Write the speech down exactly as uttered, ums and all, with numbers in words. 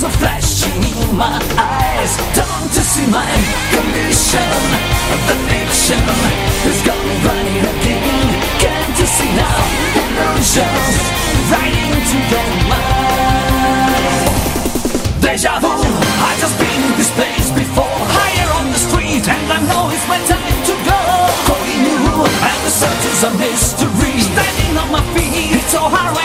colors are flashing in my eyes. Don't you see my condition? The fiction is gone running again. Can't you see now? Illusions right into your mind. Deja vu, I just been in this place before. Higher on the street, and I know it's my time to go. Calling you, and the search is a mystery. Standing on my feet, it's so hard.